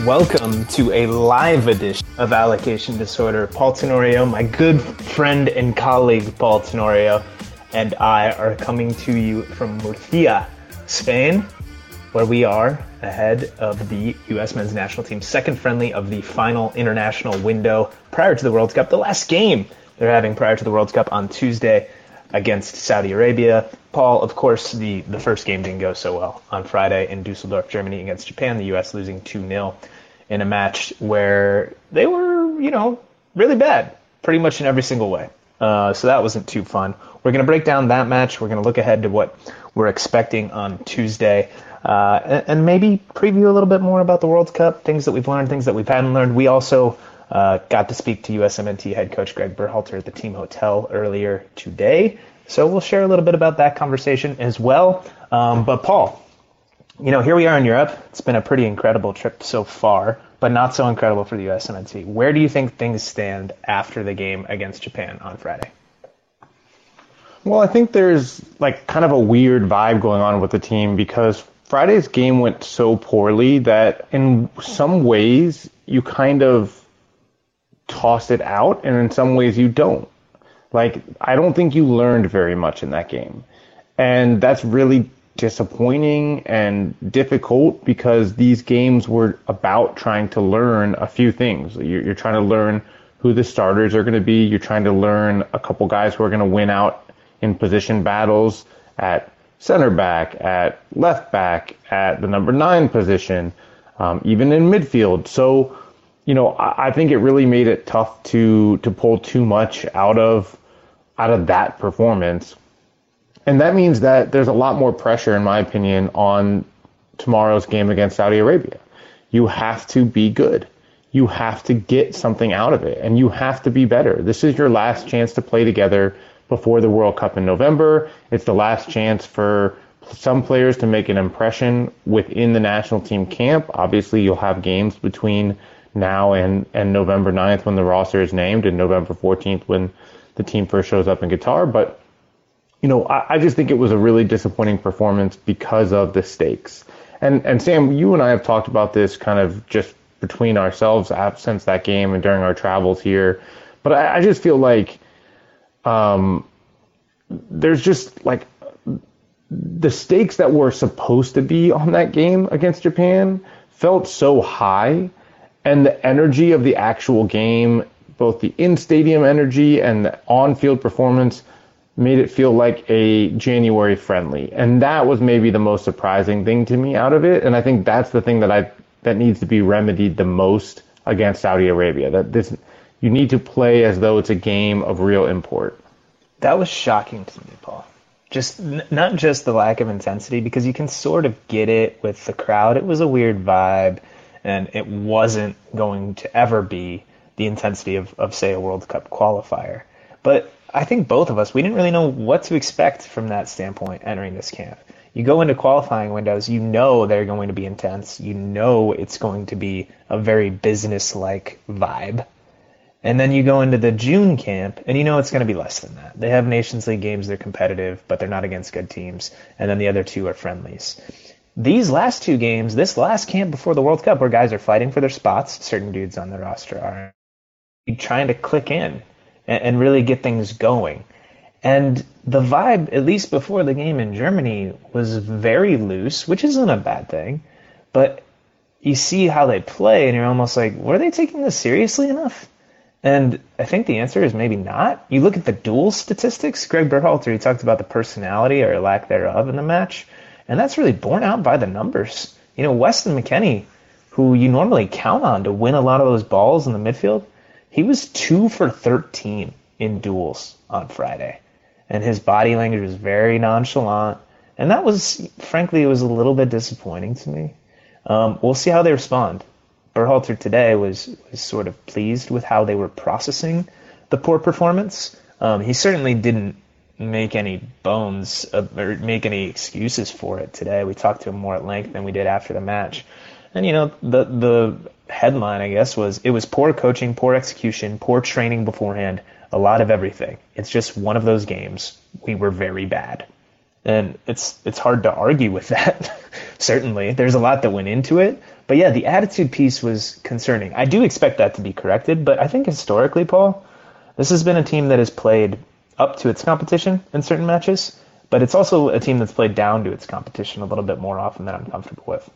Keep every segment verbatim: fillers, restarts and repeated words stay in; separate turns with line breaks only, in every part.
Welcome to a live edition of Allocation Disorder. Paul Tenorio, my good friend and colleague Paul Tenorio, and I are coming to you from Murcia, Spain, where we are ahead of the U S men's national team's second friendly of the final international window prior to the World Cup. The last game they're having prior to the World Cup on Tuesday against Saudi Arabia. Paul, of course, the, the first game didn't go so well on Friday in Dusseldorf, Germany against Japan, the U S losing two nil in a match where they were, you know, really bad, pretty much in every single way. Uh, so that wasn't too fun. We're going to break down that match. We're going to look ahead to what we're expecting on Tuesday, uh, and, and maybe preview a little bit more about the World Cup, things that we've learned, things that we hadn't learned. We also uh, got to speak to U S M N T head coach Greg Berhalter at the team hotel earlier today. So we'll share a little bit about that conversation as well. Um, but Paul, you know, here we are in Europe. It's been a pretty incredible trip so far, but not so incredible for the U S M N T. Where do you think things stand after the game against Japan on Friday?
Well, I think there's like kind of a weird vibe going on with the team because Friday's game went so poorly that in some ways you kind of toss it out and in some ways you don't. Like, I don't think you learned very much in that game. And that's really disappointing and difficult because these games were about trying to learn a few things. You're, you're trying to learn who the starters are going to be. You're trying to learn a couple guys who are going to win out in position battles at center back, at left back, at the number nine position, um, even in midfield. So, you know, I, I think it really made it tough to to pull too much out of out of that performance. And that means that there's a lot more pressure, in my opinion, on tomorrow's game against Saudi Arabia. You have to be good. You have to get something out of it, and you have to be better. This is your last chance to play together before the World Cup in November. It's the last chance for some players to make an impression within the national team camp. Obviously, you'll have games between now and, and November ninth when the roster is named and November fourteenth when the team first shows up in Qatar. But you know, I, I just think it was a really disappointing performance because of the stakes. And and Sam, you and I have talked about this kind of just between ourselves since that game and during our travels here. But I, I just feel like um, there's just like the stakes that were supposed to be on that game against Japan felt so high, and the energy of the actual game, both the in-stadium energy and the on-field performance, made it feel like a January friendly. And that was maybe the most surprising thing to me out of it. And I think that's the thing that I that needs to be remedied the most against Saudi Arabia. That this you need to play as though it's a game of real import.
That was shocking to me, Paul. Just n- not just the lack of intensity, because you can sort of get it with the crowd. It was a weird vibe, and it wasn't going to ever be the intensity of, of say, a World Cup qualifier. But I think both of us, we didn't really know what to expect from that standpoint entering this camp. You go into qualifying windows, you know they're going to be intense. You know it's going to be a very business-like vibe. And then you go into the June camp, and you know it's going to be less than that. They have Nations League games, they're competitive, but they're not against good teams. And then the other two are friendlies. These last two games, this last camp before the World Cup, where guys are fighting for their spots, certain dudes on the roster are trying to click in and really get things going. And the vibe, at least before the game in Germany, was very loose, which isn't a bad thing. But you see how they play, and you're almost like, were they taking this seriously enough? And I think the answer is maybe not. You look at the duel statistics. Greg Berhalter, he talked about the personality or lack thereof in the match, and that's really borne out by the numbers. You know, Weston McKennie, who you normally count on to win a lot of those balls in the midfield, he was two for thirteen in duels on Friday. And his body language was very nonchalant. And that was, frankly, it was a little bit disappointing to me. Um, we'll see how they respond. Berhalter today was, was sort of pleased with how they were processing the poor performance. Um, he certainly didn't make any bones of, or make any excuses for it today. We talked to him more at length than we did after the match. And, you know, the the headline, I guess, was it was poor coaching, poor execution, poor training beforehand, a lot of everything. It's just one of those games. We were very bad. And it's it's hard to argue with that. certainly. There's a lot that went into it. But yeah, the attitude piece was concerning. I do expect that to be corrected, but I think historically, Paul, this has been a team that has played up to its competition in certain matches, but it's also a team that's played down to its competition a little bit more often than I'm comfortable with.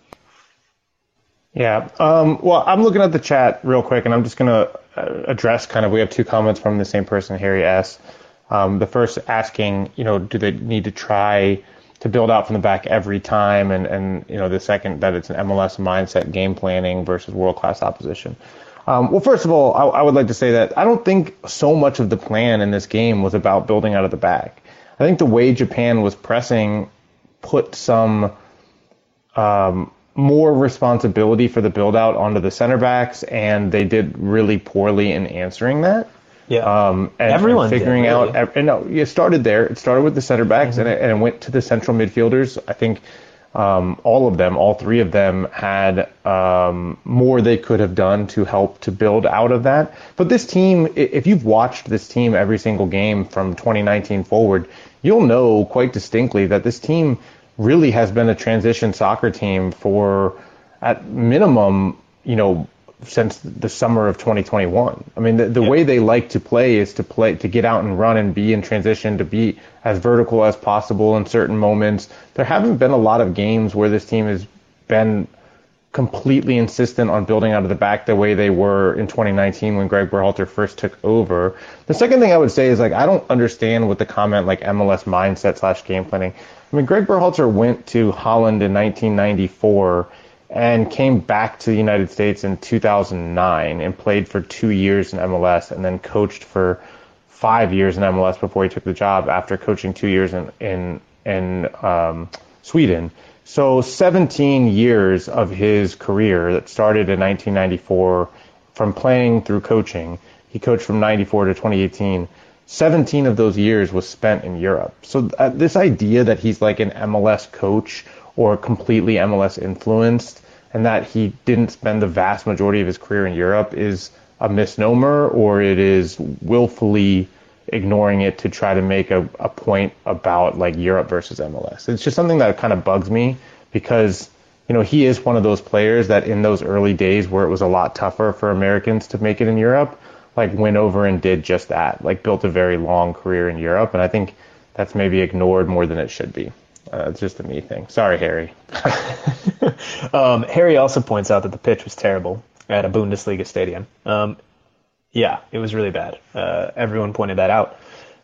Yeah. Um, well, I'm looking at the chat real quick, and I'm just going to address kind of, we have two comments from the same person, Harry S. Um, the first asking, you know, do they need to try to build out from the back every time? And, and you know, the second, that it's an M L S mindset, game planning versus world-class opposition. Um, well, first of all, I, I would like to say that I don't think so much of the plan in this game was about building out of the back. I think the way Japan was pressing put some um, more responsibility for the build out onto the center backs, and they did really poorly in answering that.
Yeah,
um, and,
everyone
and figuring
did, really.
out. And no, it started there. It started with the center backs, mm-hmm. and, it, and it went to the central midfielders. I think um, all of them, all three of them, had um, more they could have done to help to build out of that. But this team, if you've watched this team every single game from twenty nineteen forward, you'll know quite distinctly that this team really has been a transition soccer team for, at minimum, you know, since the summer of twenty twenty-one. I mean, the, the yep. way they like to play is to play, to get out and run and be in transition, to be as vertical as possible in certain moments. There haven't been a lot of games where this team has been completely insistent on building out of the back the way they were in twenty nineteen when Greg Berhalter first took over. The second thing I would say is, like, I don't understand what the comment like M L S mindset slash game planning. I mean, Greg Berhalter went to Holland in nineteen ninety-four and came back to the United States in two thousand nine and played for two years in M L S and then coached for five years in M L S before he took the job after coaching two years in in, in um, Sweden. So seventeen years of his career that started in nineteen ninety-four from playing through coaching. He coached from ninety-four to twenty eighteen. seventeen of those years was spent in Europe. So uh, this idea that he's like an M L S coach or completely M L S influenced and that he didn't spend the vast majority of his career in Europe is a misnomer, or it is willfully ignoring it to try to make a, a point about like Europe versus M L S. It's just something that kind of bugs me because, you know, he is one of those players that in those early days where it was a lot tougher for Americans to make it in Europe, like went over and did just that, like built a very long career in Europe. And I think that's maybe ignored more than it should be. Uh, it's just a me thing. Sorry, Harry.
um, Harry also points out that the pitch was terrible at a Bundesliga stadium. Um, yeah, it was really bad. Uh, everyone pointed that out.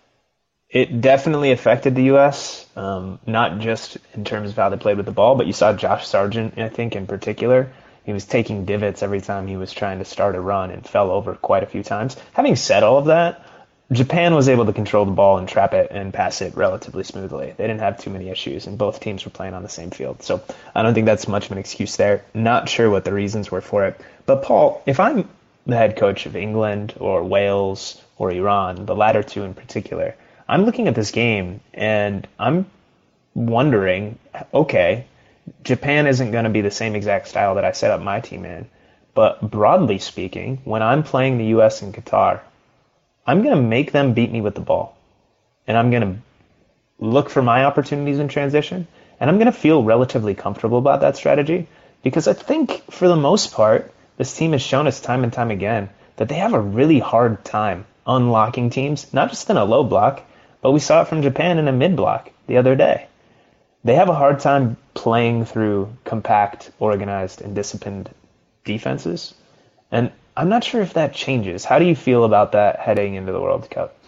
It definitely affected the U S, um, not just in terms of how they played with the ball, but you saw Josh Sargent, I think, in particular. He was taking divots every time he was trying to start a run and fell over quite a few times. Having said all of that, Japan was able to control the ball and trap it and pass it relatively smoothly. They didn't have too many issues, and both teams were playing on the same field. So I don't think that's much of an excuse there. Not sure what the reasons were for it. But, Paul, if I'm the head coach of England or Wales or Iran, the latter two in particular, I'm looking at this game and I'm wondering, okay, Japan isn't going to be the same exact style that I set up my team in. But broadly speaking, when I'm playing the U S and Qatar, I'm going to make them beat me with the ball. And I'm going to look for my opportunities in transition. And I'm going to feel relatively comfortable about that strategy because I think, for the most part, this team has shown us time and time again that they have a really hard time unlocking teams, not just in a low block, but we saw it from Japan in a mid block the other day. They have a hard time playing through compact, organized, and disciplined defenses. And I'm not sure if that changes. How do you feel about that heading into the World Cup?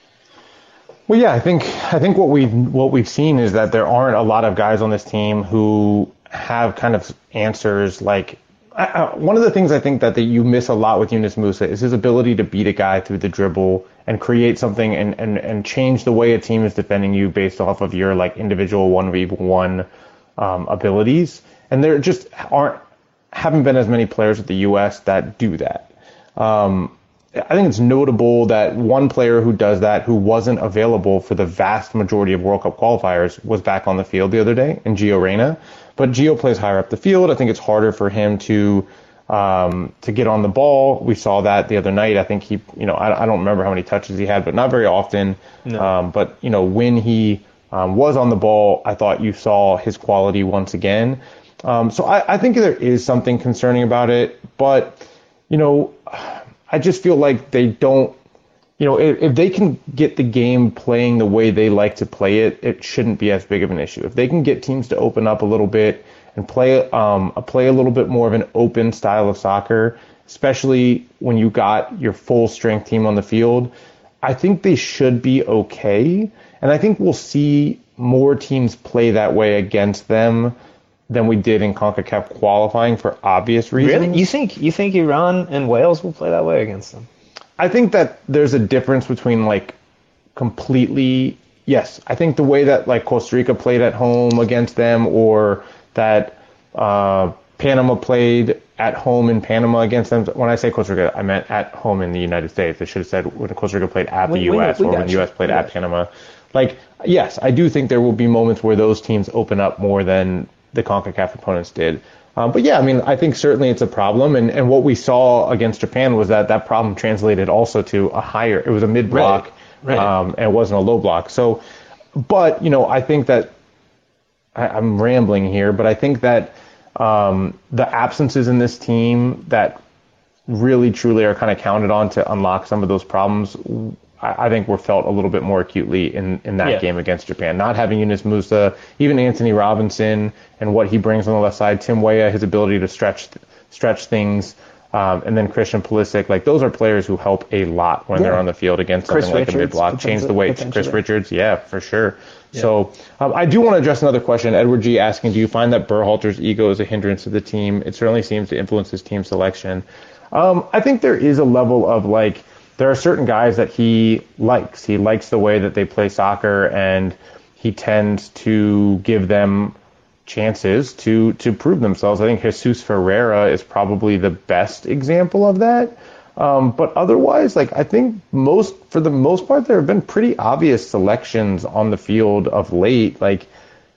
Well, yeah, I think I think what we what we've seen is that there aren't a lot of guys on this team who have kind of answers. Like I, I, one of the things I think that, that you miss a lot with Yunus Musa is his ability to beat a guy through the dribble and create something and, and, and change the way a team is defending you based off of your like individual one v one um, abilities. And there just aren't haven't been as many players at the U S that do that. Um, I think it's notable that one player who does that, who wasn't available for the vast majority of World Cup qualifiers, was back on the field the other day in Gio Reyna. But Gio plays higher up the field. I think it's harder for him to um, to get on the ball. We saw that the other night. I think he, you know, I, I don't remember how many touches he had, but not very often. No. Um, but, you know, when he um, was on the ball, I thought you saw his quality once again. Um, so I, I think there is something concerning about it, but, you know, I just feel like they don't, you know, if, if they can get the game playing the way they like to play it, it shouldn't be as big of an issue. If they can get teams to open up a little bit and play, um, play a little bit more of an open style of soccer, especially when you got your full strength team on the field, I think they should be okay. And I think we'll see more teams play that way against them than we did in CONCACAF qualifying for obvious reasons.
Really? You think you think Iran and Wales will play that way against them?
I think that there's a difference between like completely, yes, I think the way that like Costa Rica played at home against them, or that uh, Panama played at home in Panama against them. When I say Costa Rica, I meant at home in the United States. I should have said when Costa Rica played at the
We-
U S
we- we
or
got
when the
you.
U S played
We
at
got you.
Panama. Like, yes, I do think there will be moments where those teams open up more than the CONCACAF opponents did. Um, but yeah, I mean, I think certainly it's a problem. And, and what we saw against Japan was that that problem translated also to a higher, it was a mid block,
Right, right.
um, and it wasn't a low block. So, but, you know, I think that I, I'm rambling here, but I think that um, the absences in this team that really truly are kind of counted on to unlock some of those problems, I, I think were felt a little bit more acutely in, in that
Yeah.
game against Japan. Not having Yunus Musa, even Anthony Robinson and what he brings on the left side, Tim Weah, his ability to stretch stretch things, um, and then Christian Pulisic, like those are players who help a lot when
Yeah.
they're on the field against
Chris
something like a
Richards,
mid-block. Change the way. Chris
potentially.
Richards, yeah, for sure. So um, I do want to address another question. Edward G asking, do you find that Berhalter's ego is a hindrance to the team? It certainly seems to influence his team selection. Um, I think there is a level of like, there are certain guys that he likes. He likes the way that they play soccer, and he tends to give them chances to to prove themselves. I think Jesus Ferreira is probably the best example of that. Um, but otherwise, like I think most, for the most part, there have been pretty obvious selections on the field of late. Like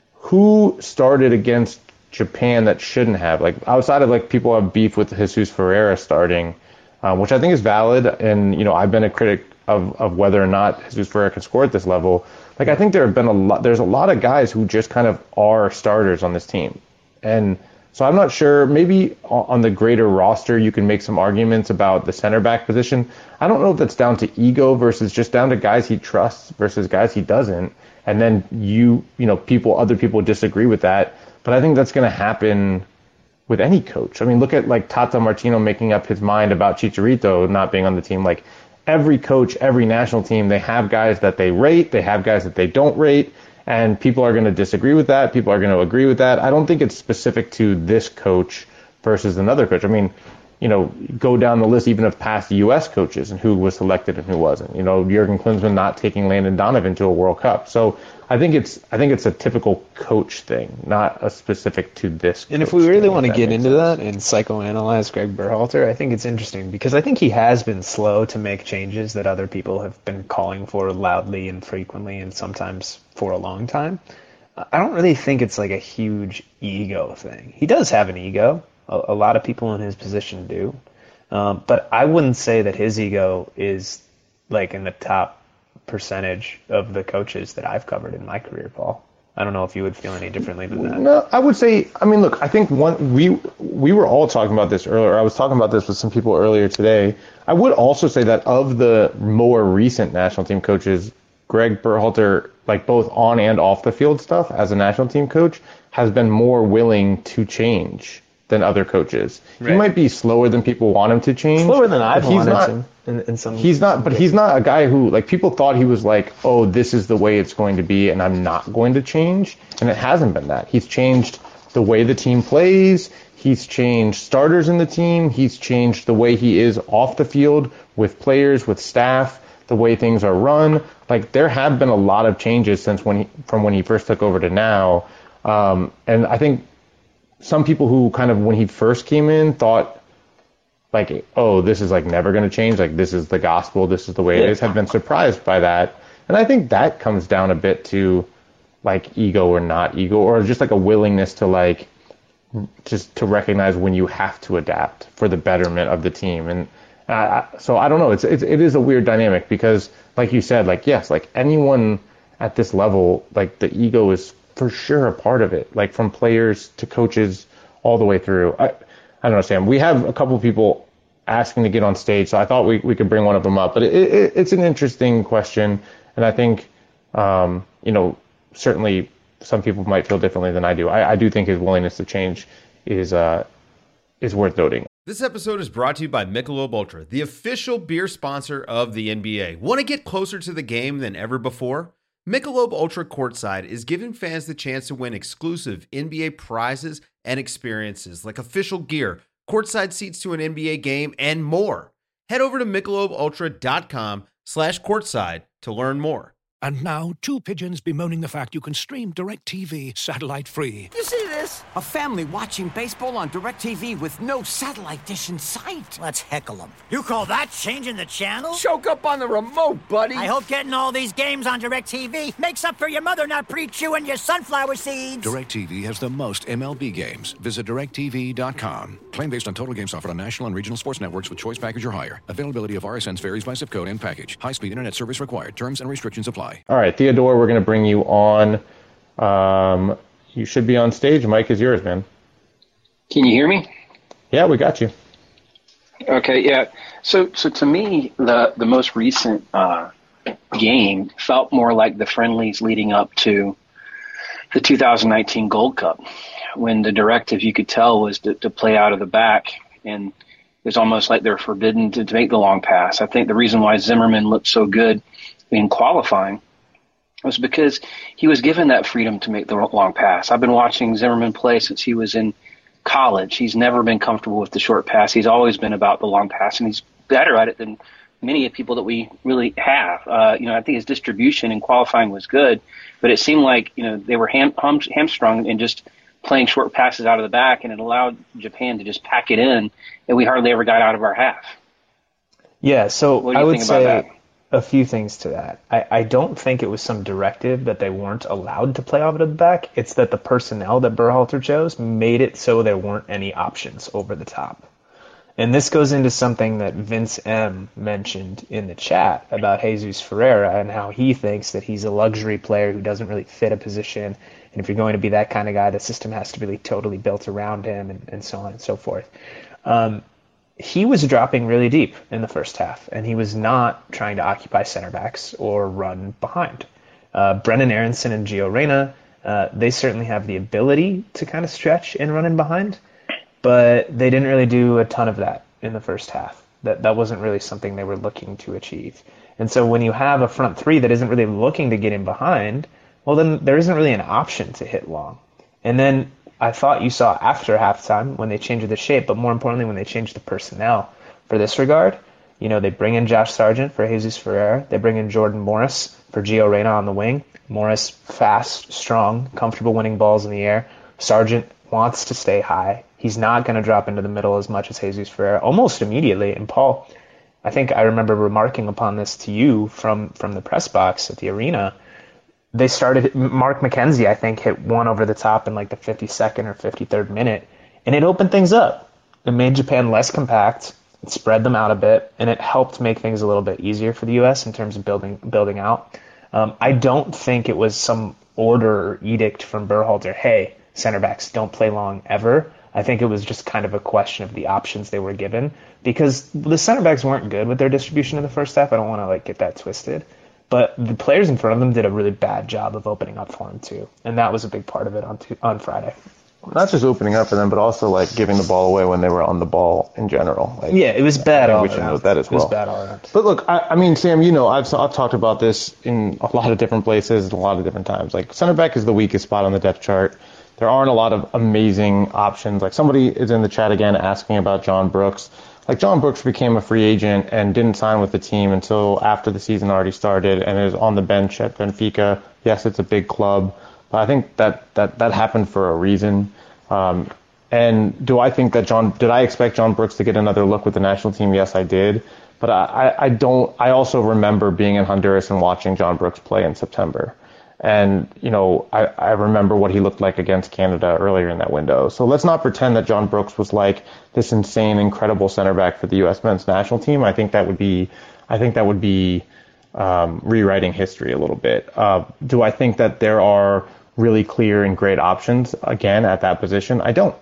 who started against Japan that shouldn't have? Like outside of like people have beef with Jesus Ferreira starting, um, which I think is valid. And you know, I've been a critic of of whether or not Jesus Ferreira can score at this level. Like I think there have been a lot. There's a lot of guys who just kind of are starters on this team, and so I'm not sure. Maybe on the greater roster, you can make some arguments about the center back position. I don't know if that's down to ego versus just down to guys he trusts versus guys he doesn't. And then you, you know, people, other people disagree with that. But I think that's going to happen with any coach. I mean, look at like Tata Martino making up his mind about Chicharito not being on the team. Like every coach, every national team, they have guys that they rate, they have guys that they don't rate. And people are going to disagree with that. People are going to agree with that. I don't think it's specific to this coach versus another coach. I mean, you know, go down the list even of past U S coaches and who was selected and who wasn't. You know, Jurgen Klinsmann not taking Landon Donovan to a World Cup. So I think it's I think it's a typical coach thing, not a specific to this.
And if
coach
we really
thing,
want to
if
get
makes
into
sense.
that and psychoanalyze Greg Berhalter, I think it's interesting because I think he has been slow to make changes that other people have been calling for loudly and frequently and sometimes for a long time. I don't really think it's like a huge ego thing. He does have an ego. A, a lot of people in his position do. Um, but I wouldn't say that his ego is like in the top percentage of the coaches that I've covered in my career, Paul. I don't know if you would feel any differently than that.
No, I would say, I mean, look, I think one, we we were all talking about this earlier. I was talking about this with some people earlier today. I would also say that of the more recent national team coaches, Greg Berhalter, like both on and off the field stuff as a national team coach, has been more willing to change than other coaches.
Right.
He might be slower than people want him to change.
Slower than I've
but he's
wanted
not,
him in, in some.
He's not, but he's not a guy who, like, people thought he was like, oh, this is the way it's going to be, and I'm not going to change. And it hasn't been that. He's changed the way the team plays. He's changed starters in the team. He's changed the way he is off the field with players, with staff, the way things are run. Like, there have been a lot of changes since when he, from when he first took over to now. Um, and I think some people who kind of, when he first came in, thought, like, oh, this is like never going to change. Like, this is the gospel. This is the way it is. Have been surprised by that. And I think that comes down a bit to like ego or not ego, or just like a willingness to like, just to recognize when you have to adapt for the betterment of the team. And uh, so I don't know. It's, it's, it is a weird dynamic because like you said, like, yes, like anyone at this level, like the ego is for sure a part of it. Like from players to coaches all the way through. I, I don't know, Sam. We have a couple of people asking to get on stage, so I thought we, we could bring one of them up. But it, it, it's an interesting question, and I think, um, you know, certainly some people might feel differently than I do. I, I do think his willingness to change is uh, is worth noting.
This episode is brought to you by Michelob Ultra, the official beer sponsor of the N B A. Want to get closer to the game than ever before? Michelob Ultra Courtside is giving fans the chance to win exclusive N B A prizes and experiences like official gear, courtside seats to an N B A game, and more. Head over to michelobultra.com slash courtside to learn more.
And now, two pigeons bemoaning the fact you can stream DirecTV satellite-free.
You see this? A family watching baseball on DirecTV with no satellite dish in sight. Let's heckle them.
You call that changing the channel?
Choke up on the remote, buddy.
I hope getting all these games on DirecTV makes up for your mother not pre-chewing your sunflower seeds.
DirecTV has the most M L B games. Visit direct t v dot com. Claim based on total games offered on national and regional sports networks with choice package or higher. Availability of R S Ns varies by zip code and package. High-speed internet service required. Terms and restrictions apply.
All right, Theodore, we're going to bring you on. Um, you should be on stage. Mike is yours, man.
Can you hear me?
Yeah, we got you.
Okay, yeah. So, so to me, the the most recent uh, game felt more like the friendlies leading up to the two thousand nineteen Gold Cup, when the directive, you could tell, was to, to play out of the back, and it was almost like they're forbidden to, to make the long pass. I think the reason why Zimmerman looked so good in qualifying was because he was given that freedom to make the long pass. I've been watching Zimmerman play since he was in college. He's never been comfortable with the short pass. He's always been about the long pass, and he's better at it than many of people that we really have. Uh, you know, I think his distribution in qualifying was good, but it seemed like, you know, they were ham- ham- hamstrung in just playing short passes out of the back, and it allowed Japan to just pack it in, and we hardly ever got out of our half.
Yeah, so
What do
I
you
would
think about
say
that?
a few things to that. I, I don't think it was some directive that they weren't allowed to play off of the back. It's that the personnel that Berhalter chose made it so there weren't any options over the top. And this goes into something that Vince M. mentioned in the chat about Jesus Ferreira and how he thinks that he's a luxury player who doesn't really fit a position. And if you're going to be that kind of guy, the system has to be totally built around him, and, and so on and so forth. Um, he was dropping really deep in the first half, and he was not trying to occupy center backs or run behind. Uh, Brennan Aronson and Gio Reyna, uh, they certainly have the ability to kind of stretch and run in behind, but they didn't really do a ton of that in the first half. That that wasn't really something they were looking to achieve. And so when you have a front three that isn't really looking to get in behind, well, then there isn't really an option to hit long. And then I thought you saw after halftime when they changed the shape, but more importantly when they changed the personnel for this regard. You know, they bring in Josh Sargent for Jesus Ferreira. They bring in Jordan Morris for Gio Reyna on the wing. Morris, fast, strong, comfortable winning balls in the air. Sargent wants to stay high. He's not going to drop into the middle as much as Jesus Ferreira almost immediately. And Paul, I think I remember remarking upon this to you from, from the press box at the arena. They started, Mark McKenzie, I think, hit one over the top in like the fifty-second or fifty-third minute, and it opened things up. It made Japan less compact, it spread them out a bit, and it helped make things a little bit easier for the U S in terms of building building out. Um, I don't think it was some order or edict from Berhalter, hey, center backs don't play long ever. I think it was just kind of a question of the options they were given, because the center backs weren't good with their distribution in the first half. I don't want to like get that twisted. But the players in front of them did a really bad job of opening up for him, too. And that was a big part of it on t- on Friday.
Not just opening up for them, but also like giving the ball away when they were on the ball in general. Like,
yeah, it was bad all
we
around.
should note that as well.
It was bad all around.
But look, I, I mean, Sam, you know, I've, I've talked about this in a lot of different places, and a lot of different times. Like, center back is the weakest spot on the depth chart. There aren't a lot of amazing options. Like, somebody is in the chat again asking about John Brooks. Like, John Brooks became a free agent and didn't sign with the team until after the season already started and is on the bench at Benfica. Yes, it's a big club, but I think that, that, that happened for a reason. Um, and do I think that John, did I expect John Brooks to get another look with the national team? Yes, I did. But I, I don't, I also remember being in Honduras and watching John Brooks play in September. And, you know, I, I remember what he looked like against Canada earlier in that window. So let's not pretend that John Brooks was like this insane, incredible center back for the U S men's national team. I think that would be, I think that would be um, rewriting history a little bit. Uh, do I think that there are really clear and great options again at that position? I don't.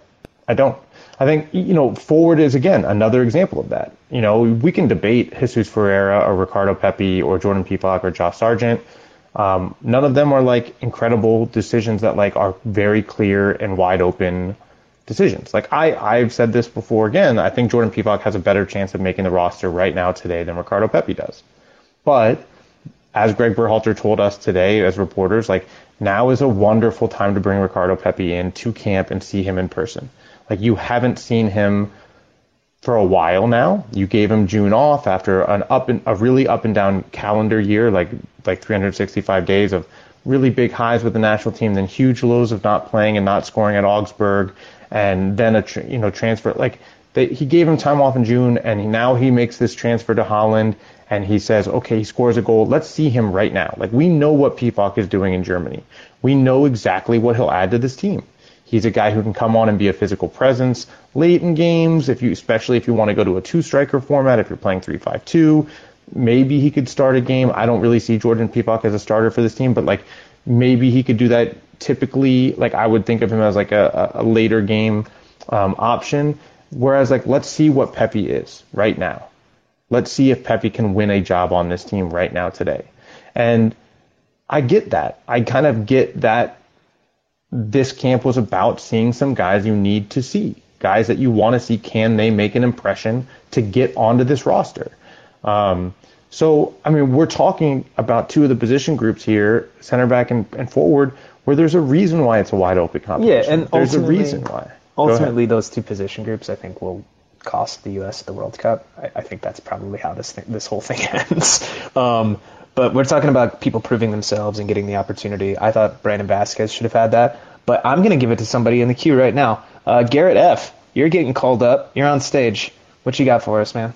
I don't. I think, you know, forward is, again, another example of that. You know, we can debate Jesus Ferreira or Ricardo Pepi or Jordan Peacock or Josh Sargent. Um, none of them are, like, incredible decisions that, like, are very clear and wide open decisions. Like, I, I've said this before again, I think Jordan Peacock has a better chance of making the roster right now today than Ricardo Pepi does. But as Greg Berhalter told us today as reporters, like, now is a wonderful time to bring Ricardo Pepi in to camp and see him in person. Like, you haven't seen him for a while now. You gave him June off after an up and a really up and down calendar year, like like three hundred sixty-five days of really big highs with the national team, then huge lows of not playing and not scoring at Augsburg, and then a tra- you know transfer. Like, they, he gave him time off in June, and he, now he makes this transfer to Holland, and he says, okay, he scores a goal. Let's see him right now. Like, we know what Pefok is doing in Germany. We know exactly what he'll add to this team. He's a guy who can come on and be a physical presence late in games, if you, especially if you want to go to a two-striker format, if you're playing three five two. Maybe he could start a game. I don't really see Jordan Pefok as a starter for this team, but, like, maybe he could do that. Typically, like, I would think of him as, like, a, a later game um, option. Whereas, like, let's see what Pepi is right now. Let's see if Pepi can win a job on this team right now today. And I get that. I kind of get that this camp was about seeing some guys you need to see, guys that you want to see, can they make an impression to get onto this roster? Um, so, I mean, we're talking about two of the position groups here, center back and, and forward, where there's a reason why it's a wide open competition.
Yeah, and
there's a reason why.
Ultimately, those two position groups, I think, will cost the U S the World Cup. I, I think that's probably how this thing, this whole thing ends. Um, but we're talking about people proving themselves and getting the opportunity. I thought Brandon Vasquez should have had that, but I'm going to give it to somebody in the queue right now. Uh, Garrett F., you're getting called up. You're on stage. What you got for us, man?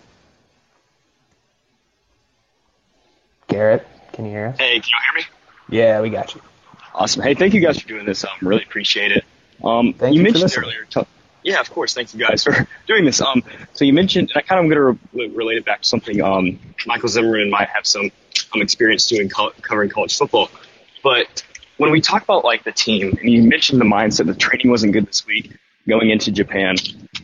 Garrett, can you hear us?
Hey, can you hear me?
Yeah, we got you.
Awesome. Hey, thank you guys for doing this. Um, really appreciate it. Um,
thank
you,
you
mentioned
for
earlier. T- yeah, of course. Thank you guys for doing this. Um, so you mentioned, and I kind of going to re- relate it back to something um, Michael Zimmerman might have some um, experience doing co- covering college football. But when we talk about like the team, and you mentioned the mindset, the training wasn't good this week going into Japan.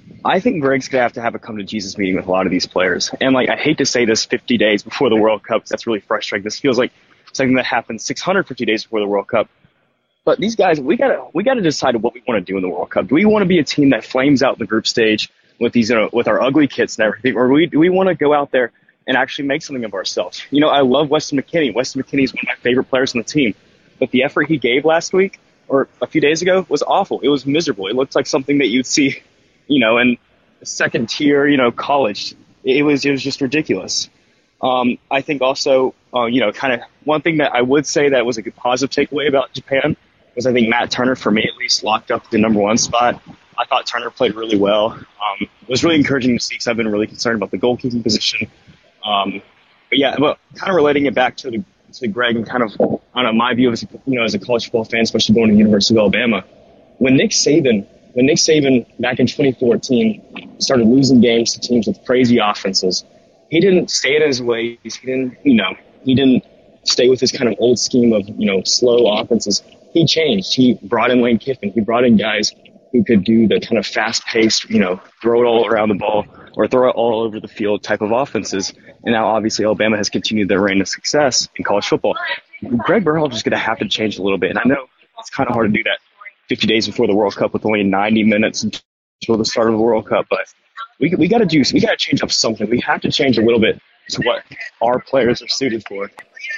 I think Greg's gonna have to have a come to Jesus meeting with a lot of these players. And like, I hate to say this fifty days before the World Cup, that's really frustrating. This feels like something that happened six hundred fifty days before the World Cup. But these guys, we gotta we gotta decide what we want to do in the World Cup. Do we want to be a team that flames out the group stage with these, you know, with our ugly kits and everything, or do we, do we want to go out there and actually make something of ourselves? You know, I love Weston McKennie. Weston McKennie is one of my favorite players on the team. But the effort he gave last week or a few days ago was awful. It was miserable. It looked like something that you'd see, you know, in second tier, you know, college. It was it was just ridiculous. Um, I think also, uh, you know, kind of one thing that I would say that was a good positive takeaway about Japan was I think Matt Turner, for me at least, locked up the number one spot. I thought Turner played really well. Um, it was really encouraging to see because I've been really concerned about the goalkeeping position. Um, but yeah, but kind of relating it back to the, to Greg and kind of, I don't know, my view as, you know, as a college football fan, especially going to the University of Alabama. When Nick Saban, when Nick Saban back in twenty fourteen started losing games to teams with crazy offenses, he didn't stay in his ways. He didn't, you know, he didn't stay with his kind of old scheme of, you know, slow offenses. He changed. He brought in Lane Kiffin. He brought in guys who could do the kind of fast-paced, you know, throw it all around the ball or throw it all over the field type of offenses. And now, obviously, Alabama has continued their reign of success in college football. Greg Berhalter is going to have to change a little bit. And I know it's kind of hard to do that fifty days before the World Cup with only ninety minutes until the start of the World Cup. But we we got to do, we got to change up something. We have to change a little bit to what our players are suited for.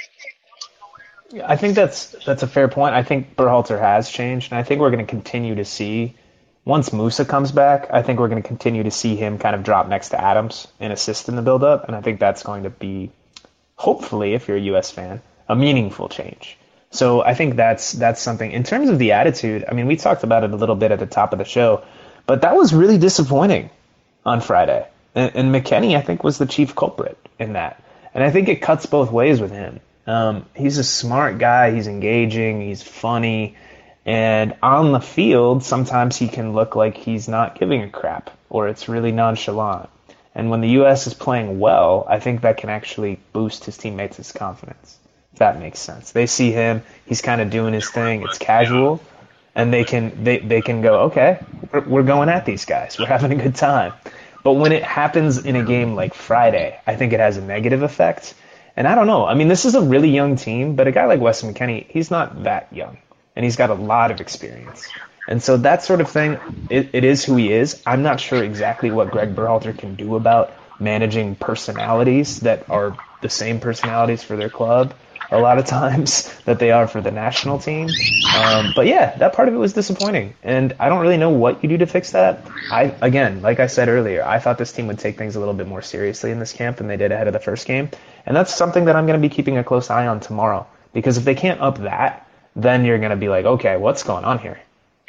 I think that's that's a fair point. I think Berhalter has changed, and I think we're going to continue to see, once Musa comes back, I think we're going to continue to see him kind of drop next to Adams and assist in the build-up, and I think that's going to be, hopefully, if you're a U S fan, a meaningful change. So I think that's that's something. In terms of the attitude, I mean, we talked about it a little bit at the top of the show, but that was really disappointing on Friday. And, and McKennie, I think, was the chief culprit in that. And I think it cuts both ways with him. Um, he's a smart guy. He's engaging. He's funny. And on the field, sometimes he can look like he's not giving a crap or it's really nonchalant. And when the U S is playing well, I think that can actually boost his teammates' confidence, if that makes sense. They see him. He's kind of doing his thing. It's casual. and they can they, they can go, okay, we're, we're going at these guys. We're having a good time. But when it happens in a game like Friday, I think it has a negative effect. And I don't know. I mean, this is a really young team, but a guy like Weston McKennie, he's not that young, and he's got a lot of experience. And so that sort of thing, it, it is who he is. I'm not sure exactly what Greg Berhalter can do about managing personalities that are the same personalities for their club a lot of times that they are for the national team. Um, but yeah, that part of it was disappointing. And I don't really know what you do to fix that. I, again, like I said earlier, I thought this team would take things a little bit more seriously in this camp than they did ahead of the first game. And that's something that I'm going to be keeping a close eye on tomorrow. Because if they can't up that, then you're going to be like, okay, what's going on here?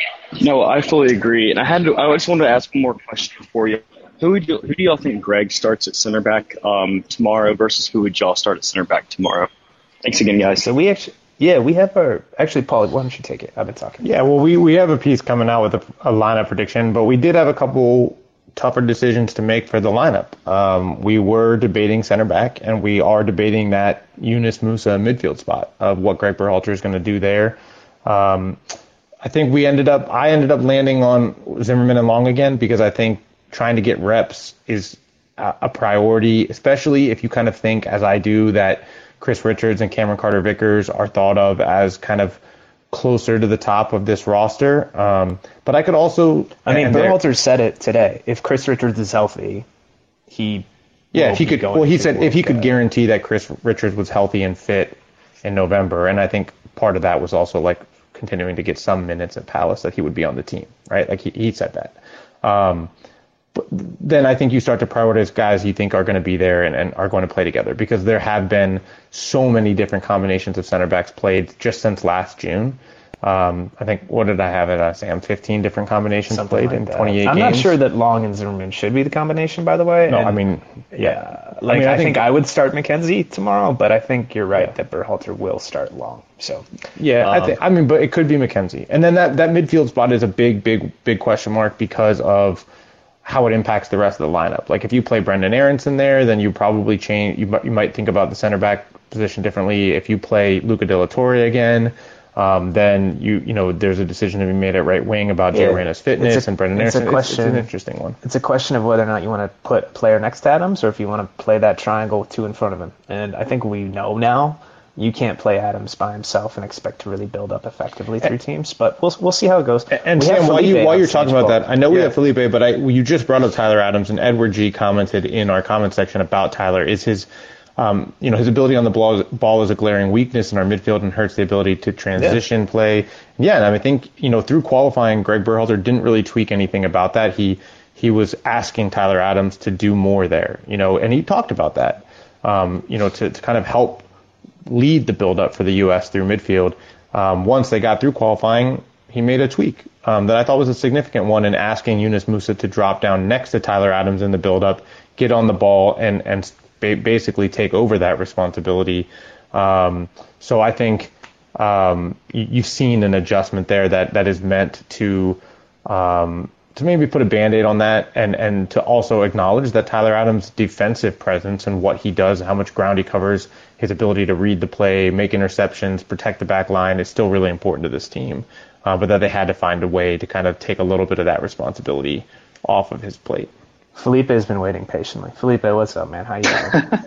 No, I fully agree. And I had to, I just wanted to ask one more question for you. Who would you, who do y'all think Greg starts at center back um, tomorrow versus who would y'all start at center back tomorrow? Thanks again, guys.
So we actually, yeah, we have our, actually, Paul, why don't you take it? I've been talking.
Yeah, well, we, we have a piece coming out with a, a lineup prediction, but we did have a couple tougher decisions to make for the lineup. Um, we were debating center back, and we are debating that Yunus Musah midfield spot of what Greg Berhalter is going to do there. Um, I think we ended up, I ended up landing on Zimmerman and Long again because I think trying to get reps is a, a priority, especially if you kind of think, as I do, that Chris Richards and Cameron Carter-Vickers are thought of as kind of closer to the top of this roster. Um, but I could also...
I mean, Berhalter said it today. If Chris Richards is healthy, he...
Yeah, if he could... Well, he said if he could guarantee that Chris Richards was healthy and fit in November, and I think part of that was also, like, continuing to get some minutes at Palace, that he would be on the team, right? Like, he, he said that. Um, but then I think you start to prioritize guys you think are going to be there and, and are going to play together, because there have been so many different combinations of center backs played just since last June. Um, I think, what did I have it as, Sam? fifteen different combinations Something played like in that. twenty-eight
I'm
games.
I'm not sure that Long and Zimmerman should be the combination, by the way.
No,
and,
I mean, yeah.
yeah like, I, mean, I, I think, think I would start McKenzie tomorrow, but I think you're right yeah. that Berhalter will start Long. So
yeah, um, I think. I mean, but it could be McKenzie, and then that that midfield spot is a big, big, big question mark because of how it impacts the rest of the lineup. Like, if you play Brendan Aronson there, then you probably change. You you might think about the center back position differently. If you play Luca De La Torre again, um, then you you know there's a decision to be made at right wing about yeah. Gio Reyna's fitness a, and Brendan Aronson.
It's, a question,
it's, it's an interesting one.
It's a question of whether or not you want to put a player next to Adams or if you want to play that triangle with two in front of him. And I think we know now you can't play Adams by himself and expect to really build up effectively through teams. But we'll we'll see how it goes.
And, and Sam, while you while you're talking about that, I know we yeah. have Felipe, but I you just brought up Tyler Adams, and Edward G commented in our comment section about Tyler. Is his Um, you know, his ability on the ball, ball is a glaring weakness in our midfield and hurts the ability to transition yeah. play. Yeah, and I think, you know, through qualifying, Greg Berhalter didn't really tweak anything about that. He he was asking Tyler Adams to do more there, you know, and he talked about that, um, you know, to, to kind of help lead the build-up for the U S through midfield. Um, once they got through qualifying, he made a tweak um, that I thought was a significant one in asking Yunus Musah to drop down next to Tyler Adams in the build-up, get on the ball, and and basically take over that responsibility. Um, so I think um, you, you've seen an adjustment there that, that is meant to um, to maybe put a Band-Aid on that and, and to also acknowledge that Tyler Adams' defensive presence and what he does, how much ground he covers, his ability to read the play, make interceptions, protect the back line is still really important to this team. Uh, but that they had to find a way to kind of take a little bit of that responsibility off of his plate.
Felipe has been waiting patiently. Felipe, what's up, man? How you doing?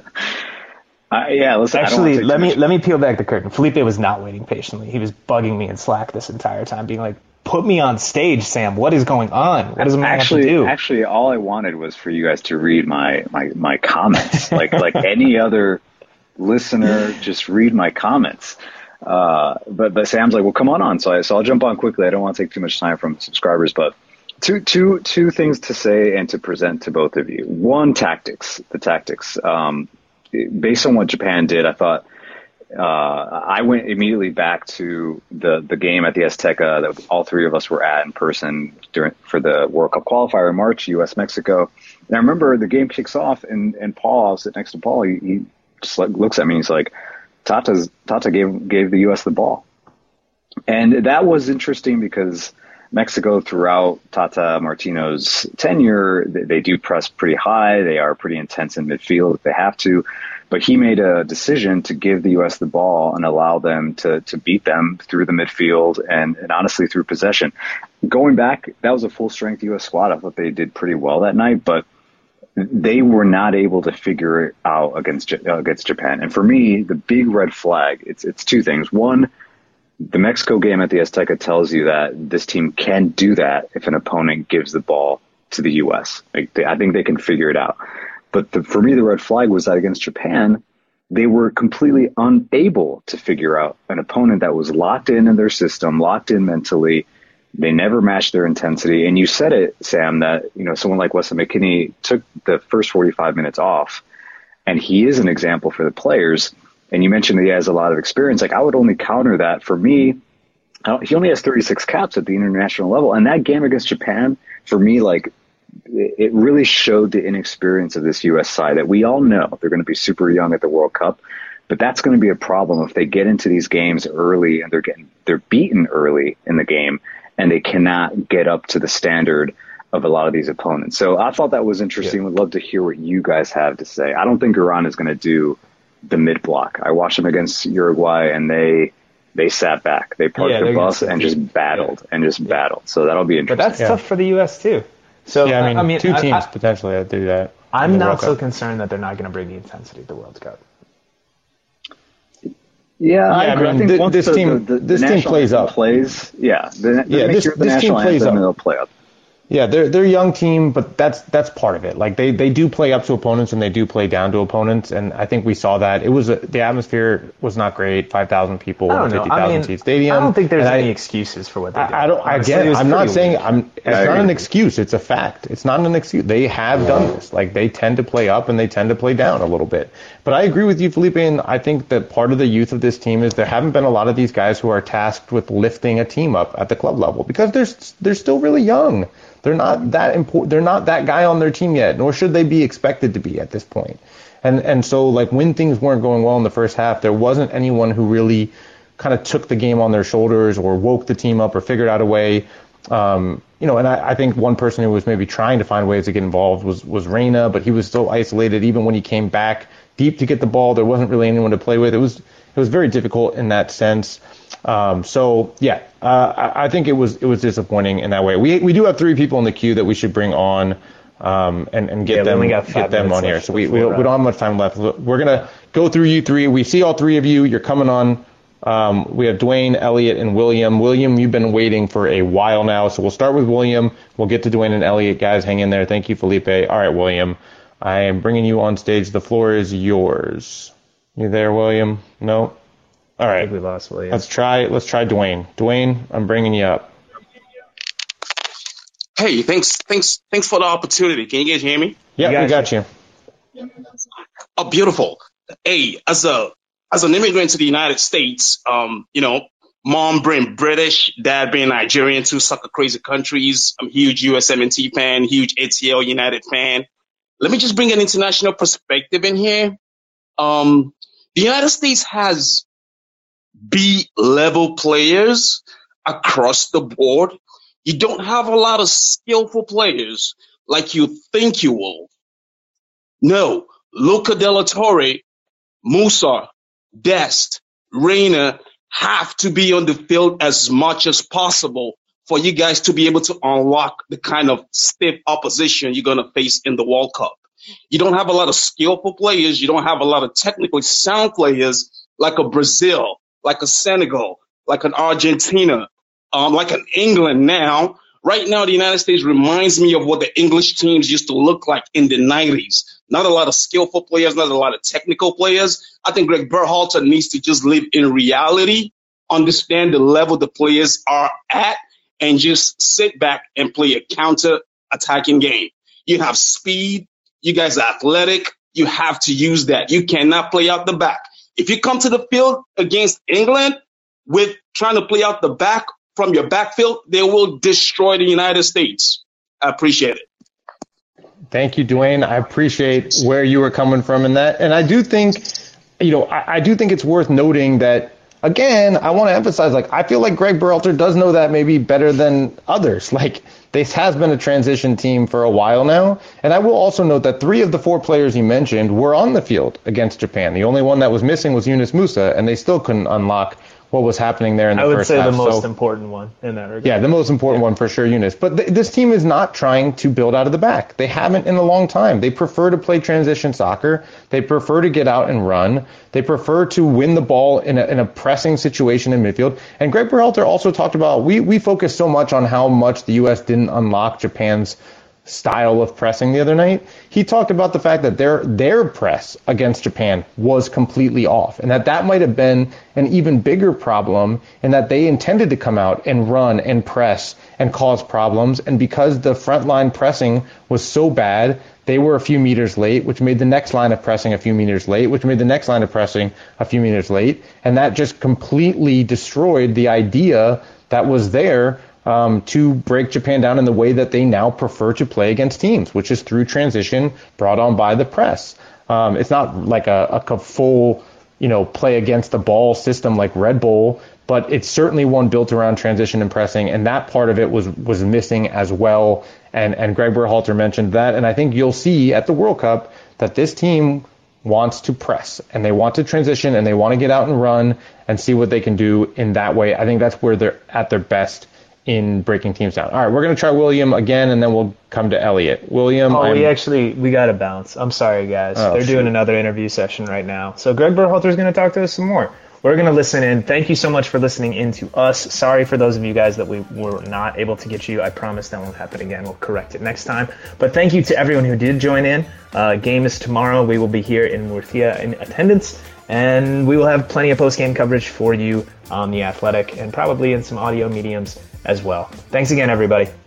uh, yeah, listen.
Actually, let me much. let me peel back the curtain. Felipe was not waiting patiently. He was bugging me in Slack this entire time, being like, "Put me on stage, Sam. What is going on? What does a man
actually,
have to do?"
Actually, all I wanted was for you guys to read my my my comments, like like any other listener. Just read my comments. Uh, but but Sam's like, "Well, come on on." So I so I'll jump on quickly. I don't want to take too much time from subscribers, but. Two, two, two things to say and to present to both of you. One, tactics, the tactics. Um, based on what Japan did, I thought uh, I went immediately back to the, the game at the Azteca that all three of us were at in person during for the World Cup qualifier in March, U S Mexico. And I remember the game kicks off, and, and Paul, I was sitting next to Paul, he, he just like looks at me and he's like, Tata's, Tata gave gave the U S the ball. And that was interesting because Mexico, throughout Tata Martino's tenure, they, they do press pretty high. They are pretty intense in midfield if they have to. But he made a decision to give the U S the ball and allow them to, to beat them through the midfield and, and honestly through possession. Going back, that was a full-strength U S squad. I thought they did pretty well that night, but they were not able to figure it out against uh, against Japan. And for me, the big red flag, it's it's two things. One, the Mexico game at the Azteca tells you that this team can do that if an opponent gives the ball to the U S. Like they, I think they can figure it out. But the, for me, the red flag was that against Japan, they were completely unable to figure out an opponent that was locked in in their system, locked in mentally. They never matched their intensity. And you said it, Sam, that, you know, someone like Weston McKennie took the first forty-five minutes off, and he is an example for the players. And you mentioned that he has a lot of experience. Like, I would only counter that. For me, he only has thirty-six caps at the international level. And that game against Japan, for me, like, it really showed the inexperience of this U S side that we all know they're going to be super young at the World Cup. But that's going to be a problem if they get into these games early and they're getting, they're beaten early in the game and they cannot get up to the standard of a lot of these opponents. So I thought that was interesting. Yeah. Would love to hear what you guys have to say. I don't think Iran is going to do the mid block. I watched them against Uruguay and they, they sat back. They parked yeah, their bus and just battled yeah. and just yeah. battled. So that'll be interesting.
But that's yeah. tough for the U S too. So
yeah, I mean,
I mean
two teams
I, I,
potentially that do that.
I'm not so concerned that they're not going to bring the intensity to the World Cup.
Yeah, I,
yeah, I mean,
I think
th-
once
this
the,
team,
the, the,
this
the
team plays up.
Plays, yeah, the,
yeah, this,
the
this team plays
anthem,
up.
they'll play up.
Yeah, they're they're a young team, but that's that's part of it. Like they, they do play up to opponents and they do play down to opponents, and I think we saw that. It was a, the atmosphere was not great. Five thousand people, fifty thousand seat stadium.
I don't think there's
and
any
I,
excuses for what they did.
I, I don't. Again, I'm not saying I'm. It's
I
not
agree.
an excuse. It's a fact. It's not an excuse. They have done this. Like they tend to play up and they tend to play down a little bit. But I agree with you, Felipe, and I think that part of the youth of this team is there haven't been a lot of these guys who are tasked with lifting a team up at the club level because they're they're still really young. They're not that important. They're not that guy on their team yet, nor should they be expected to be at this point. And and so like when things weren't going well in the first half, there wasn't anyone who really kind of took the game on their shoulders or woke the team up or figured out a way. Um, you know, and I, I think one person who was maybe trying to find ways to get involved was was Reyna, but he was so isolated. Even when he came back deep to get the ball, there wasn't really anyone to play with. It was it was very difficult in that sense. Um, so yeah, uh, I, I think it was it was disappointing in that way. We we do have three people in the queue that we should bring on um, and and get
yeah,
them
got
get them on here. So we we, we don't have much time left. We're gonna go through you three. We see all three of you. You're coming on. Um, we have Dwayne, Elliot, and William. William, you've been waiting for a while now, so we'll start with William. We'll get to Dwayne and Elliot. Guys, hang in there. Thank you, Felipe. All right, William, I am bringing you on stage. The floor is yours. You there, William? No. All right.
I think we lost William.
Let's try. Let's try Dwayne. Dwayne, I'm bringing you up.
Hey, thanks, thanks, thanks for the opportunity. Can you guys hear me?
Yeah, we got you.
Oh, beautiful. Hey, as a as an immigrant to the United States, um, you know, mom being British, dad being Nigerian, two sucker crazy countries. I'm a huge U S M N T fan, huge A T L United fan. Let me just bring an international perspective in here. Um, the United States has B-level players across the board. You don't have a lot of skillful players like you think you will. No, Luca De La Torre, Musa, Dest, Reyna have to be on the field as much as possible for you guys to be able to unlock the kind of stiff opposition you're going to face in the World Cup. You don't have a lot of skillful players. You don't have a lot of technically sound players like a Brazil, like a Senegal, like an Argentina, um, like an England now. Right now, the United States reminds me of what the English teams used to look like in the nineties. Not a lot of skillful players, not a lot of technical players. I think Greg Berhalter needs to just live in reality, understand the level the players are at, and just sit back and play a counter-attacking game. You have speed. You guys are athletic. You have to use that. You cannot play out the back. If you come to the field against England with trying to play out the back from your backfield, they will destroy the United States. I appreciate it.
Thank you, Dwayne. I appreciate where you were coming from in that. And I do think, you know, I, I do think it's worth noting that again, I want to emphasize, like, I feel like Greg Berhalter does know that maybe better than others. Like, this has been a transition team for a while now. And I will also note that three of the four players you mentioned were on the field against Japan. The only one that was missing was Yunus Musah, and they still couldn't unlock what was happening there in the
I would
first
say
half.
the most
So,
important one in that regard.
yeah, the most important
Yeah.
one for sure, Yunus. But th- this team is not trying to build out of the back. They haven't in a long time. They prefer to play transition soccer. They prefer to get out and run. They prefer to win the ball in a, in a pressing situation in midfield. And Greg Berhalter also talked about, we, we focus so much on how much the U S didn't unlock Japan's style of pressing the other night. He talked about the fact that their their press against Japan was completely off, and that that might have been an even bigger problem, and that they intended to come out and run and press and cause problems, and because the front line pressing was so bad, they were a few meters late, which made the next line of pressing a few meters late, which made the next line of pressing a few meters late, and that just completely destroyed the idea that was there Um, to break Japan down in the way that they now prefer to play against teams, which is through transition brought on by the press. Um, it's not like a, a full, you know, play against the ball system like Red Bull, but it's certainly one built around transition and pressing, and that part of it was was missing as well. And and Greg Berhalter mentioned that, and I think you'll see at the World Cup that this team wants to press, and they want to transition, and they want to get out and run and see what they can do in that way. I think that's where they're at their best in breaking teams down. All right, we're going to try William again, and then we'll come to Elliot. William,
Oh,
I'm,
we actually, we got to bounce. I'm sorry, guys.
Oh,
They're
shoot.
doing another interview session right now. So Greg Berhalter is going to talk to us some more. We're going to listen in. Thank you so much for listening in to us. Sorry for those of you guys that we were not able to get you. I promise that won't happen again. We'll correct it next time. But thank you to everyone who did join in. Uh, game is tomorrow. We will be here in Murcia in attendance, and we will have plenty of post-game coverage for you on The Athletic and probably in some audio mediums as well. Thanks again, everybody.